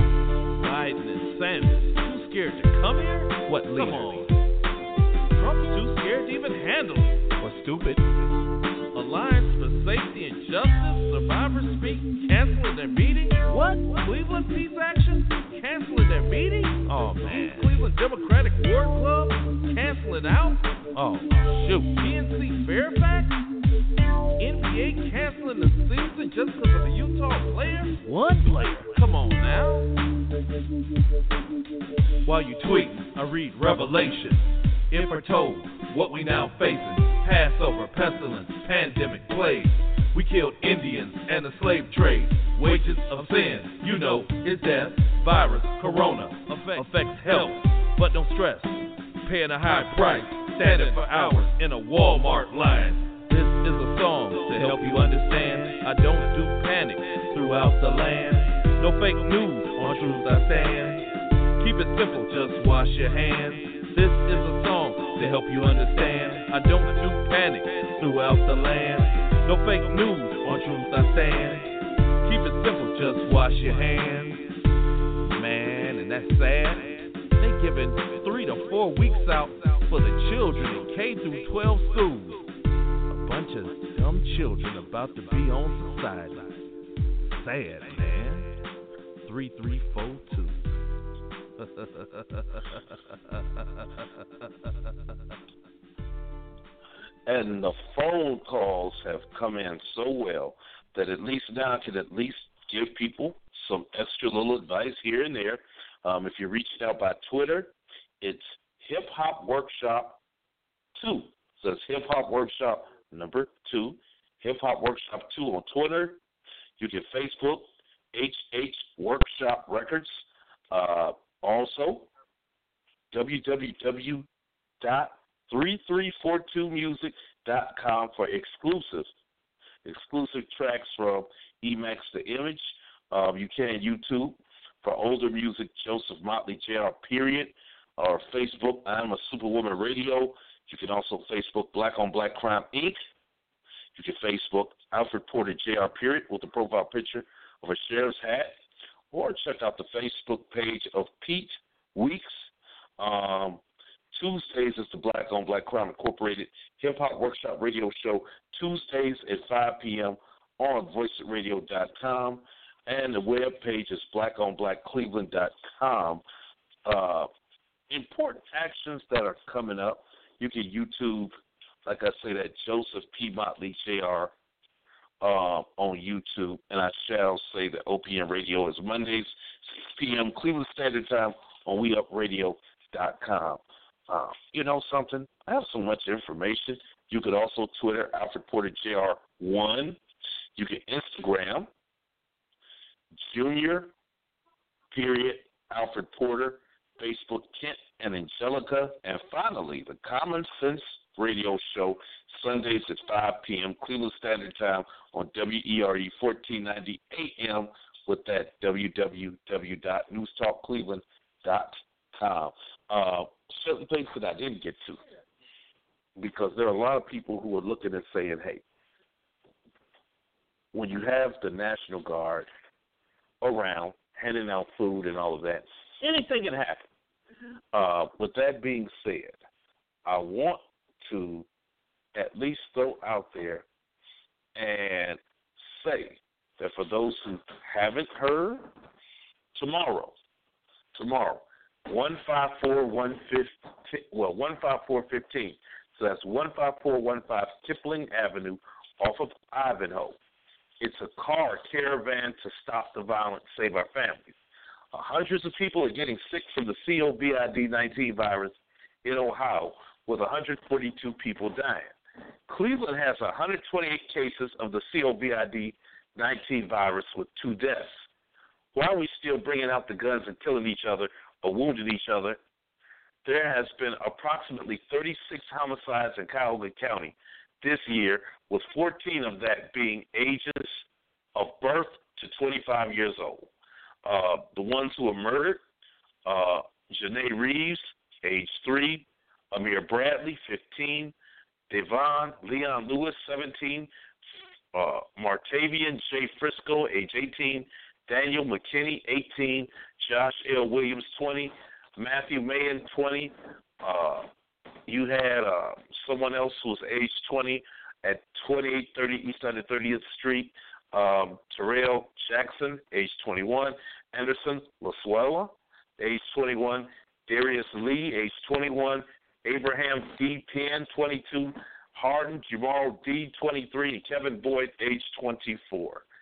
Biden and Sanders, too scared to come here? What leader? Trump's too scared to even handle it. Or stupid. Alliance for Safety and Justice, Survivors Speak, canceling their meeting? What? Cleveland Peace Action? Canceling their meeting? Oh, man. Cleveland Democratic War Club? Canceling out? Oh, shoot. P N C Fairfax? N B A canceling the season? just because of the Utah player? One player. Come on now. While you tweet, I read Revelation. If we're told what we now facing, Passover, pestilence, pandemic, plague. We killed Indians and the slave trade. Wages of sin, you know, is death. Virus, corona, affects health. But don't stress, paying a high price. Standing for hours in a Walmart line. This is a song to help you understand. I don't do panic throughout the land. No fake news on truth I stand. Keep it simple, just wash your hands. This is a song to help you understand. I don't do panic throughout the land. No fake news on truth I stand. Keep it simple, just wash your hands. Man, and that's sad. They giving three to four weeks out for the children in K through twelve schools. A bunch of dumb children about to be on society. Sad, man. Three three four two. And the phone calls have come in so well that at least now I can at least give people some extra little advice here and there. Um, if you're reaching out by Twitter, it's Hip Hop Workshop two. So it's Hip Hop Workshop number two. Hip Hop Workshop two on Twitter. You can Facebook, H H Workshop Records. Uh, also, w w w dot three three four two music dot com for exclusive exclusive tracks from Emax the Image. Um, you can YouTube for older music, Joseph Motley J R period, or Facebook, I'm a Superwoman Radio. You can also Facebook Black on Black Crime Incorporated. You can Facebook Alfred Porter J R period with the profile picture of a sheriff's hat, or check out the Facebook page of Pete Weeks. Um, Tuesdays is the Black on Black Crime Incorporated Hip Hop Workshop Radio Show, Tuesdays at five p.m. on voice it radio dot com, and the web page is black on black cleveland dot com. Uh, important actions that are coming up. You can YouTube, like I say, that Joseph P. Motley J R uh, on YouTube, and I shall say that O P M Radio is Mondays, six p.m. Cleveland Standard Time on we up radio dot com. Uh, you know something? I have so much information. You could also Twitter Alfred Porter J R one. You can Instagram Junior period Alfred Porter, Facebook Kent and Angelica, and finally the Common Sense Radio Show Sundays at five p.m. Cleveland Standard Time on W E R E fourteen ninety A M with that w w w dot news talk cleveland dot com. Uh, certain things that I didn't get to, because there are a lot of people who are looking and saying, hey, when you have the National Guard around handing out food and all of that, anything can happen. Uh, with that being said, I want to at least throw out there and say that for those who haven't heard, tomorrow, tomorrow, one five four one fifteen, well, one five four fifteen. So that's one five four one five Kipling Avenue off of Ivanhoe. It's a car caravan to stop the violence, save our families. Uh, hundreds of people are getting sick from the COVID nineteen virus in Ohio, with one hundred forty-two people dying. Cleveland has one hundred twenty-eight cases of the COVID nineteen virus with two deaths. Why are we still bringing out the guns and killing each other or wounding each other? There has been approximately thirty-six homicides in Cuyahoga County this year, with fourteen of that being ages of birth to twenty-five years old. Uh, the ones who were murdered, uh, Janae Reeves, age three, Amir Bradley, fifteen, Devon Leon Lewis, seventeen, uh, Martavian J. Frisco, age eighteen, Daniel McKinney, eighteen, Josh L. Williams, twenty, Matthew Mahan, twenty. Uh, you had uh, someone else who was age twenty at twenty-eight thirty East one hundred thirtieth Street, um, Terrell Jackson, age twenty-one, Anderson Lasuela, age twenty-one, Darius Lee, age twenty-one, Abraham D. Penn, twenty-two, Harden Jamal D. twenty-three, and Kevin Boyd, age twenty-four.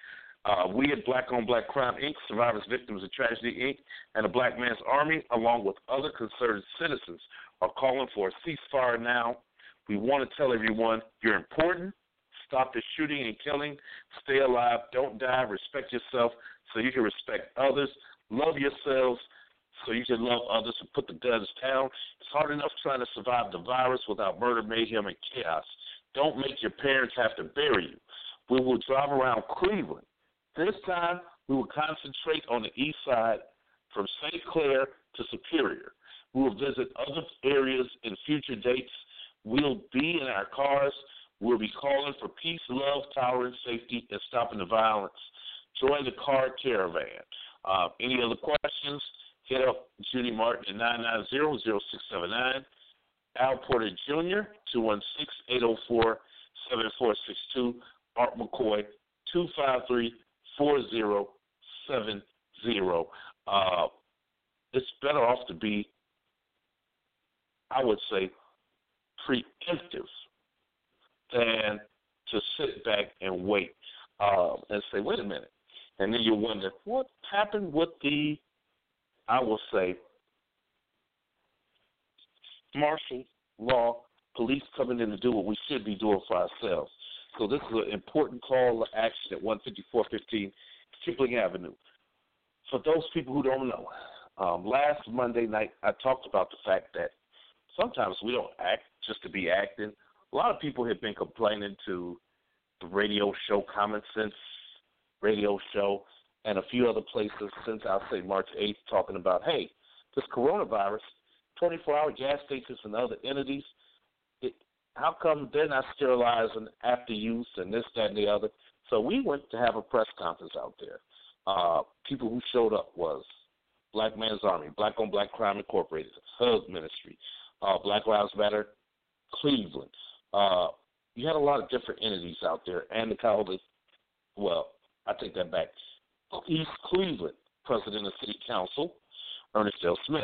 Uh, we at Black on Black Crime, Incorporated, Survivors, Victims of Tragedy, Incorporated, and the Black Man's Army, along with other concerned citizens, are calling for a ceasefire now. We want to tell everyone you're important. Stop the shooting and killing. Stay alive. Don't die. Respect yourself so you can respect others. Love yourselves so you can love others and put the guns down. It's hard enough trying to survive the virus without murder, mayhem, and chaos. Don't make your parents have to bury you. We will drive around Cleveland. This time, we will concentrate on the east side from Saint Clair to Superior. We will visit other areas in future dates. We'll be in our cars. We'll be calling for peace, love, tolerance, safety, and stopping the violence. Join the car caravan. Uh, any other questions? Hit up Judy Martin at nine nine zero, zero six seven nine. Al Porter Junior, two one six, eight zero four, seven four six two. Art McCoy, two five three, four zero seven zero. Uh, it's better off to be, I would say, preemptive than to sit back and wait uh, and say, wait a minute. And then you wonder, what happened with the, I will say, martial law, police coming in to do what we should be doing for ourselves. So this is an important call to action at one fifty-four fifteen Kipling Avenue. For those people who don't know, um, last Monday night I talked about the fact that sometimes we don't act just to be acting. A lot of people have been complaining to the radio show, Common Sense radio show, and a few other places since, I'll say, March eighth, talking about, hey, this coronavirus, twenty-four hour gas stations and other entities, it, how come they're not sterilizing after use and this, that, and the other? So we went to have a press conference out there. Uh, people who showed up was Black Man's Army, Black on Black Crime Incorporated, Hug Ministry, uh, Black Lives Matter, Cleveland. Uh, you had a lot of different entities out there, and the college, well, I take that back. East Cleveland, President of City Council, Ernest L. Smith.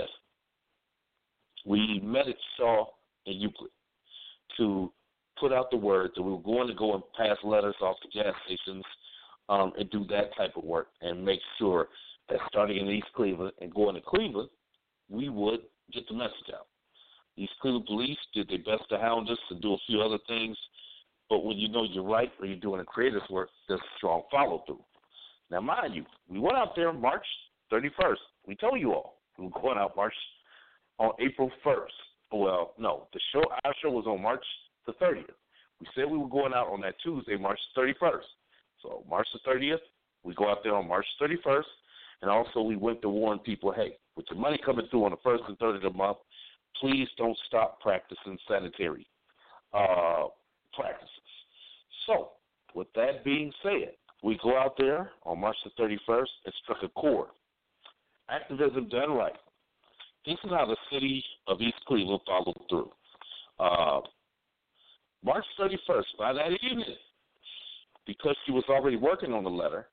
We met at Shaw and Euclid to put out the word that we were going to go and pass letters off to gas stations um, and do that type of work and make sure that starting in East Cleveland and going to Cleveland, we would get the message out. East Cleveland Police did their best to hound us and do a few other things, but when you know you're right or you're doing a creative work, there's strong follow-through. Now, mind you, we went out there on March thirty-first. We told you all we were going out March on April first. Well, no, the show, our show was on March the thirtieth. We said we were going out on that Tuesday, March thirty-first. So March the thirtieth, we go out there on March thirty-first, and also we went to warn people, hey, with the money coming through on the first and third of the month, please don't stop practicing sanitary uh, practices. So, with that being said, we go out there on March the thirty-first and struck a chord. Activism done right. This is how the city of East Cleveland followed through. Uh, March thirty-first, by that evening, because she was already working on the letter,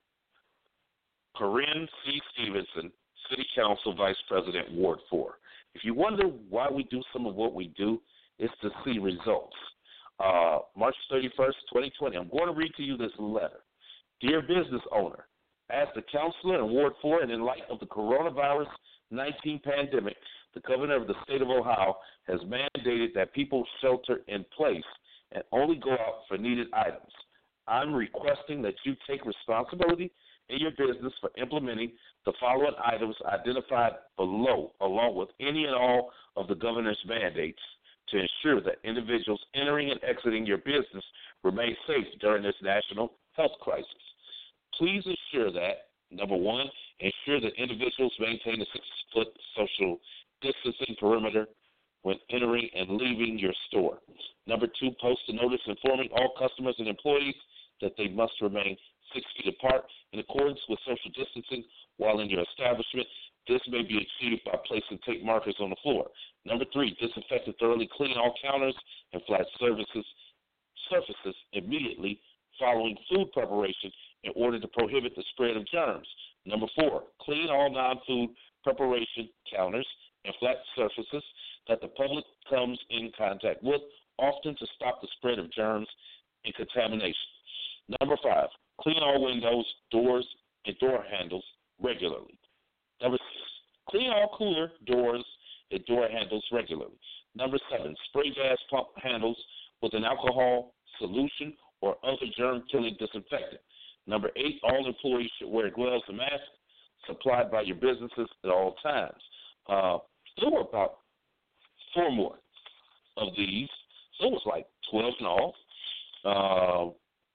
Corinne C. Stevenson, City Council Vice President, Ward four. If you wonder why we do some of what we do, it's to see results. Uh, March thirty-first, twenty twenty, I'm going to read to you this letter. Dear business owner, as the councilor in Ward four and in light of the coronavirus nineteen pandemic, the governor of the state of Ohio has mandated that people shelter in place and only go out for needed items. I'm requesting that you take responsibility in your business for implementing the following items identified below, along with any and all of the governor's mandates, to ensure that individuals entering and exiting your business remain safe during this national health crisis. Please ensure that, number one, ensure that individuals maintain a six-foot social distancing perimeter when entering and leaving your store. Number two, post a notice informing all customers and employees that they must remain six feet apart in accordance with social distancing while in your establishment. This may be achieved by placing tape markers on the floor. Number three, disinfect and thoroughly clean all counters and flat surfaces, surfaces immediately following food preparation in order to prohibit the spread of germs. Number four, clean all non-food preparation counters and flat surfaces that the public comes in contact with, often to stop the spread of germs and contamination. Number five, clean all windows, doors, and door handles regularly. Number six, clean all cooler doors and door handles regularly. Number seven, spray gas pump handles with an alcohol solution or other germ-killing disinfectant. Number eight, all employees should wear gloves and masks supplied by your businesses at all times. Uh, there were about four more of these, so it was like twelve in all. Uh,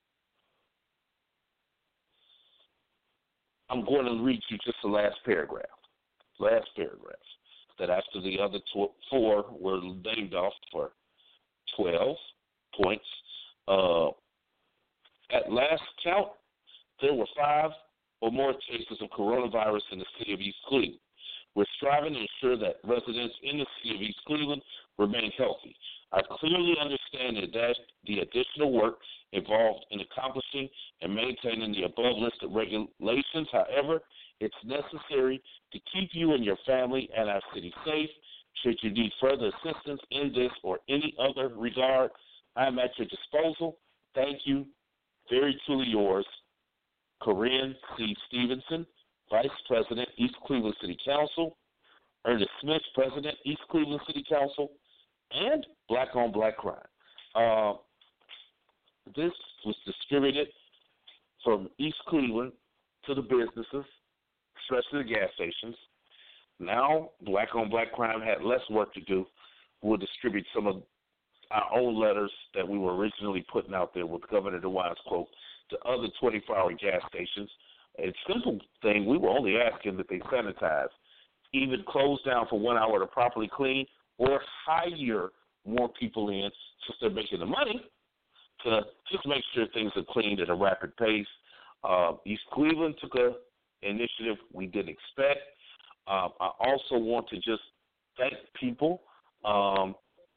I'm going to read you just the last paragraph. Last paragraph. That after the other tw- four were named off for twelve points. Uh, at last count, there were five or more cases of coronavirus in the city of East Cleveland. We're striving to ensure that residents in the city of East Cleveland remain healthy. I clearly understand that the additional work involved in accomplishing and maintaining the above listed regulations. However, it's necessary to keep you and your family and our city safe. Should you need further assistance in this or any other regard, I am at your disposal. Thank you. Very truly yours, Corinne C. Stevenson, Vice President, East Cleveland City Council, Ernest Smith, President, East Cleveland City Council, and Black on Black Crime. Uh, this was distributed from East Cleveland to the businesses, especially the gas stations. Now, Black on Black Crime had less work to do. We'll distribute some of our own letters that we were originally putting out there with Governor DeWine's quote to other twenty-four hour gas stations. A simple thing, we were only asking that they sanitize, even close down for one hour to properly clean, or hire more people in since they're making the money to just make sure things are cleaned at a rapid pace. Uh, East Cleveland took a initiative we didn't expect. Um, I also want to just thank people. Um,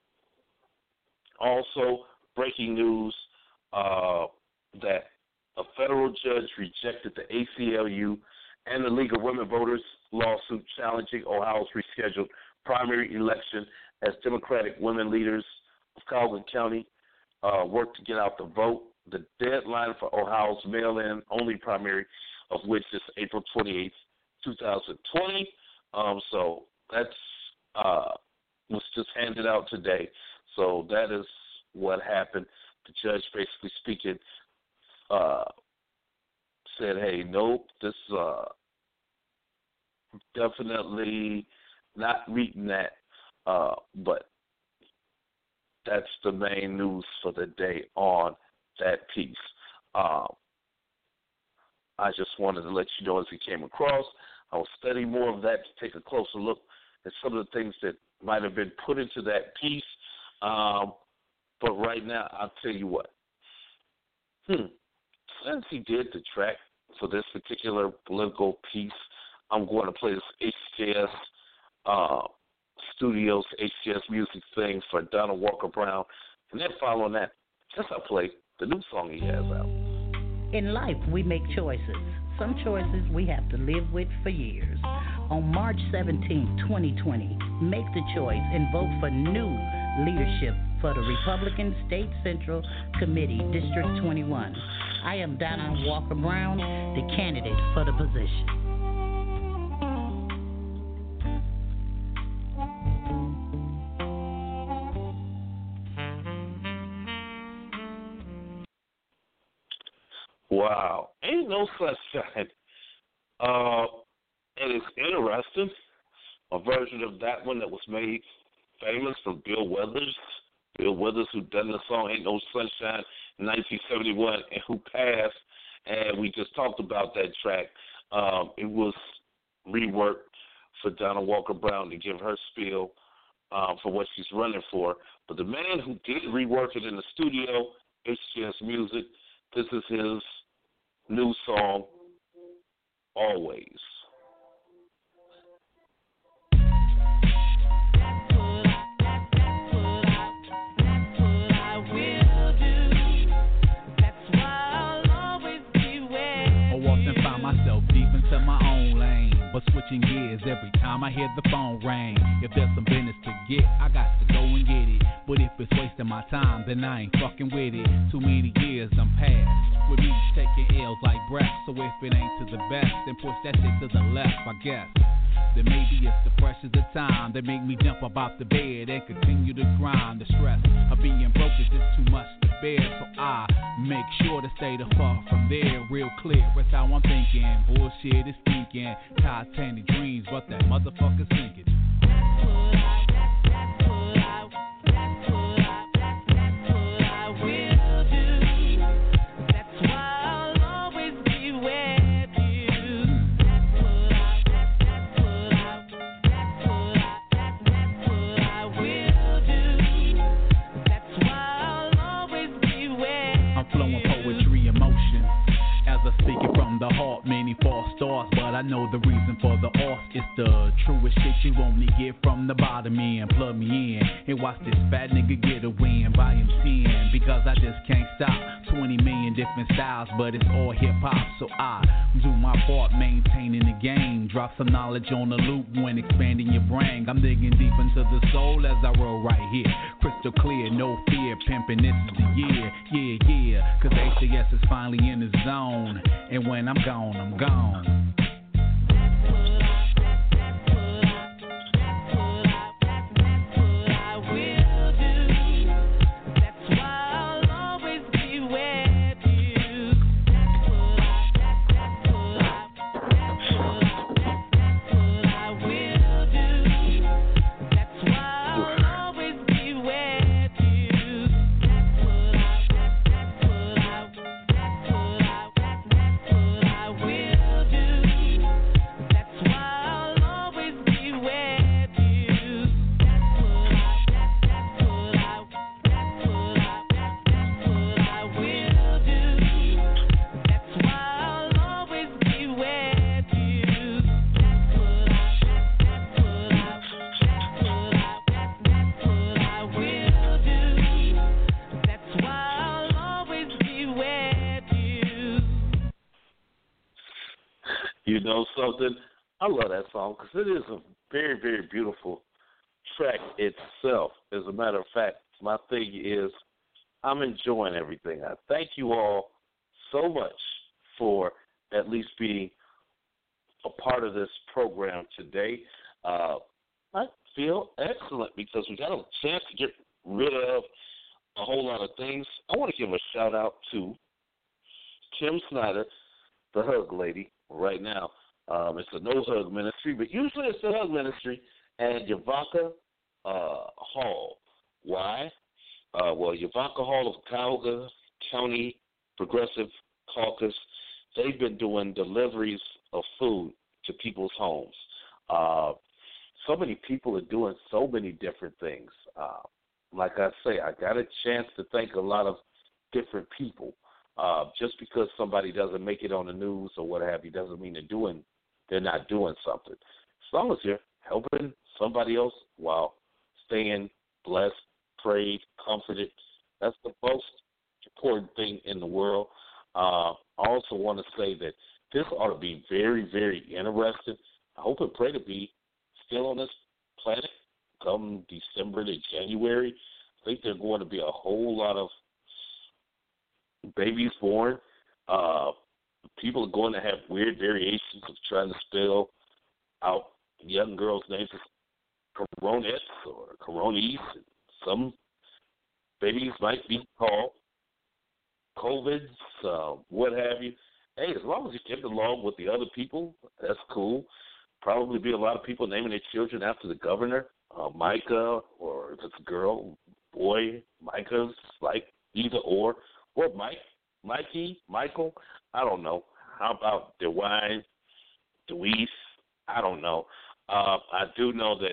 also, breaking news uh, that a federal judge rejected the A C L U and the League of Women Voters lawsuit challenging Ohio's rescheduled primary election as Democratic women leaders of Calhoun County uh, work to get out the vote. The deadline for Ohio's mail-in only primary, of which is April twenty-eighth, twenty twenty. Um, so that's uh, was just handed out today. So that is what happened. The judge, basically speaking, uh, said, "Hey, nope, this uh, definitely not reading that." Uh, but that's the main news for the day on that piece. Um, I just wanted to let you know as it came across. I will study more of that to take a closer look at some of the things that might have been put into that piece. Um, but right now, I'll tell you what. Hmm. Since he did the track for this particular political piece, I'm going to play this H J S uh, Studios, H J S music thing for Donald Walker Brown. And then following that, just I'll play the new song he has out. In life, we make choices. Some choices we have to live with for years. On March seventeenth, twenty twenty, make the choice and vote for new leadership for the Republican State Central Committee, District twenty-one. I am Donna Walker Brown, the candidate for the position. Wow, ain't no sunshine. Uh, and it's interesting, a version of that one that was made famous from Bill Withers. Bill Withers, who done the song Ain't No Sunshine in nineteen seventy-one and who passed, and we just talked about that track. Um, it was reworked for Donna Walker Brown to give her spiel um, for what she's running for. But the man who did rework it in the studio, H J S Music, this is his new song, Always. Myself deep into my own lane, but switching gears every time I hear the phone ring. If there's some business to get, I got to go and get it. But if it's wasting my time, then I ain't fucking with it. Too many years I'm past with me taking L's like breath. So if it ain't to the best, then push that shit to the left, I guess. Then maybe it's the pressures of time that make me jump up out the bed and continue to grind. The stress of being broke is just too much to bear, so I make sure to stay the fuck from there. Real clear, that's how I'm thinking. Bullshit is thinking, Titanic dreams, but that motherfucker's sinking. I know the reason for the off. It's the truest shit you only get from the bottom end. Plug me in and watch this fat nigga get a win. Volume ten, because I just can't stop. twenty million different styles, but it's all hip hop. So I do my part maintaining the game. Drop some knowledge on the loop when expanding your brain. I'm digging deep into the soul as I roll right here. Crystal clear, no fear, pimping, this is the year. Yeah, yeah, cause A C S is finally in the zone. And when I'm gone, I'm gone. You know something? I love that song because it is a very, very beautiful track itself. As a matter of fact, my thing is I'm enjoying everything. I thank you all so much for at least being a part of this program today. Uh, I feel excellent because we got a chance to get rid of a whole lot of things. I want to give a shout out to Kim Snyder, the Hug Lady, right now. Um, it's a No Hug Ministry, but usually it's the Hug Ministry, and Yavaka uh, Hall. Why? Uh, well, Yavaka Hall of Cuyahoga County Progressive Caucus, they've been doing deliveries of food to people's homes. Uh, so many people are doing so many different things. Uh, like I say, I got a chance to thank a lot of different people. Uh, just because somebody doesn't make it on the news or what have you doesn't mean they're doing, they're not doing something. As long as you're helping somebody else while staying blessed, prayed, comforted, that's the most important thing in the world. Uh, I also want to say that this ought to be very, very interesting. I hope and pray to be still on this planet come December to January. I think there's going to be a whole lot of babies born. Uh, people are going to have weird variations of trying to spell out young girls' names as Coronettes or Coronies. Some babies might be called COVIDs, uh, what have you. Hey, as long as you get along with the other people, that's cool. Probably be a lot of people naming their children after the governor, uh, Micah, or if it's a girl, boy, Micah's, like either or. Or Mike, Mikey, Michael, I don't know. How about DeWine, Deweese? I don't know. Uh, I do know that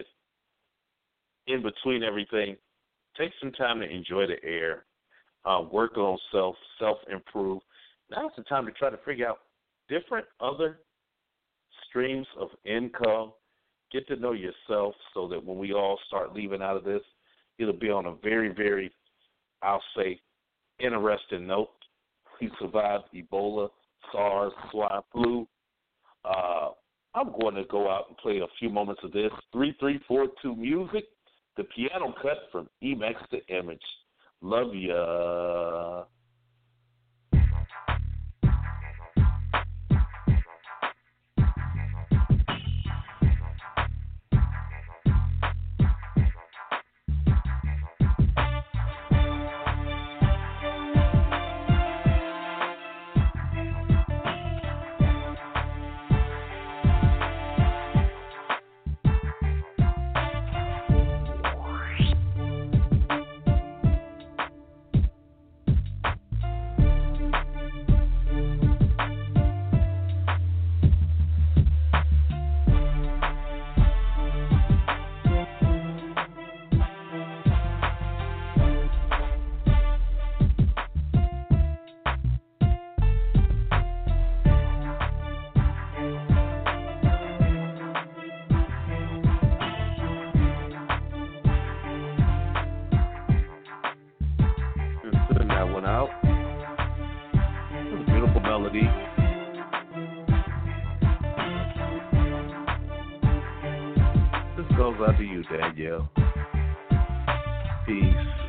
in between everything, take some time to enjoy the air, uh, work on self, self-improve. Now's the time to try to figure out different other streams of income. Get to know yourself so that when we all start leaving out of this, it'll be on a very, very, I'll say, interesting note. He survived Ebola, SARS, swine flu. Uh, I'm going to go out and play a few moments of this. three three four two music. The piano cut from Emax to Image. Love ya. Goes out to you, Danielle. Peace.